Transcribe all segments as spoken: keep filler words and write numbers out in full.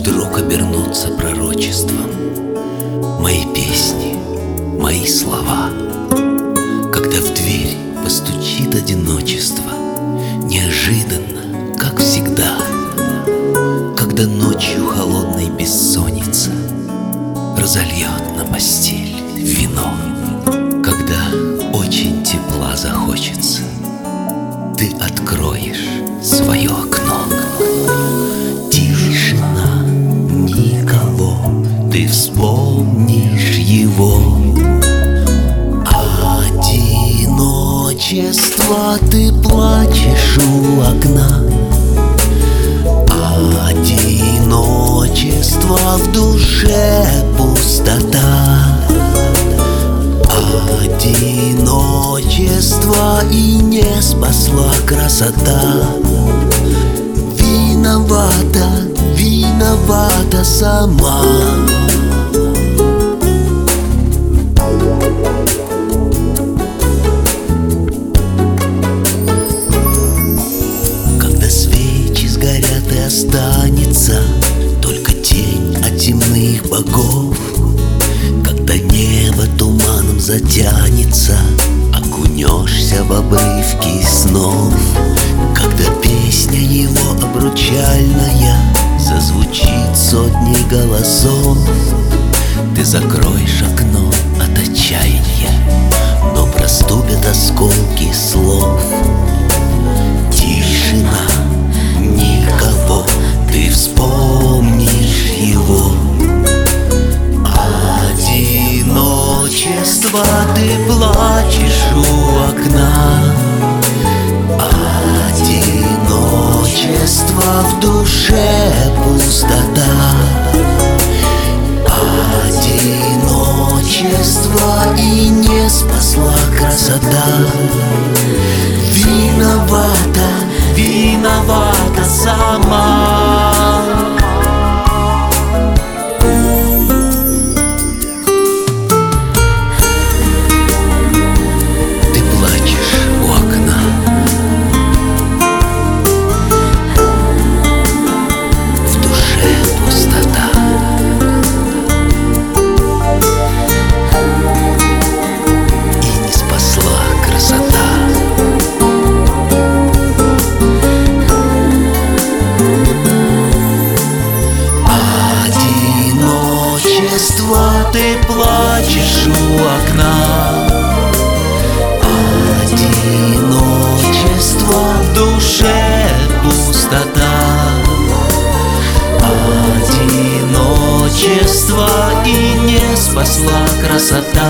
вдруг обернутся пророчеством мои песни, мои слова, когда в дверь постучит одиночество, неожиданно, как всегда, когда ночью холодной бессонница разольет на постель вино, когда очень тепла захочется, ты откроешь свое окно. Тишина, никого, ты вспомнишь его. Одиночество, ты плачешь у окна. Одиночество, в душе пустота. Одиночество, и не спасла красота. Виновата, виновата сама. Когда свечи сгорят и останется только тень от темных богов, когда небо туманом затянется, окунешься в обрывки снов, когда песня его обручальная зазвучит сотни голосов, ты закроешь окно от отчаяния, но проступят осколки слов. Тишина, никого, ты вспомнишь его. Одиночество, ты плачешь у окна. Одиночество, в душе пустота. Одиночество, и не спасла красота. Виновата, виновата сама. Ты плачешь у окна. Одиночество, в душе пустота. Одиночество, и не спасла красота.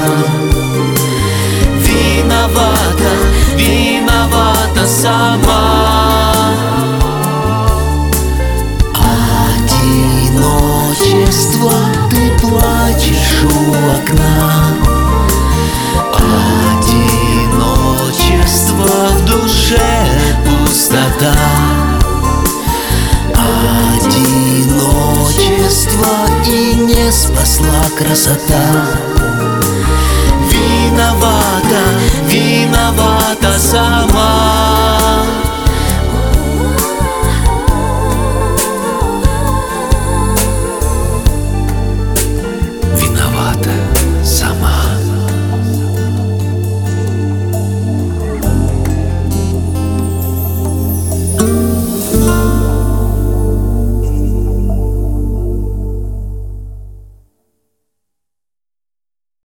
Виновата, виновата сама. Одиночество, ты плачешь у окна. Одиночество, в душе пустота. Одиночество, и не спасла красота. Виновата, виновата сама. Виновата.